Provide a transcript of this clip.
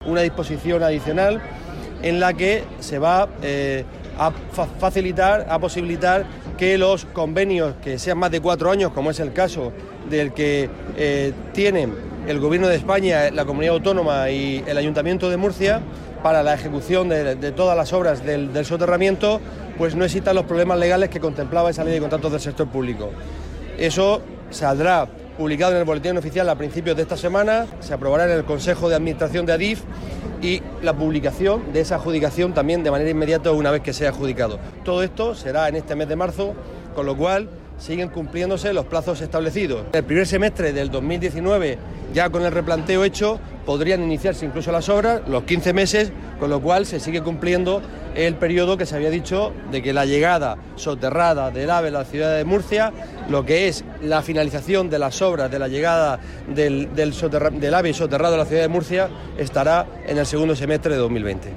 Una disposición adicional en la que se va a posibilitar que los convenios que sean más de 4 años, como es el caso del que tienen el Gobierno de España, la Comunidad Autónoma y el Ayuntamiento de Murcia, para la ejecución de todas las obras del soterramiento, pues no existan los problemas legales que contemplaba esa ley de contratos del sector público. Eso saldrá publicado en el Boletín Oficial a principios de esta semana, se aprobará en el Consejo de Administración de Adif y la publicación de esa adjudicación también de manera inmediata una vez que sea adjudicado. Todo esto será en este mes de marzo, con lo cual siguen cumpliéndose los plazos establecidos. El primer semestre del 2019, ya con el replanteo hecho, podrían iniciarse incluso las obras, los 15 meses, con lo cual se sigue cumpliendo el periodo que se había dicho de que la llegada soterrada del AVE a la ciudad de Murcia, lo que es la finalización de las obras de la llegada del AVE soterrado a la ciudad de Murcia, estará en el segundo semestre de 2020.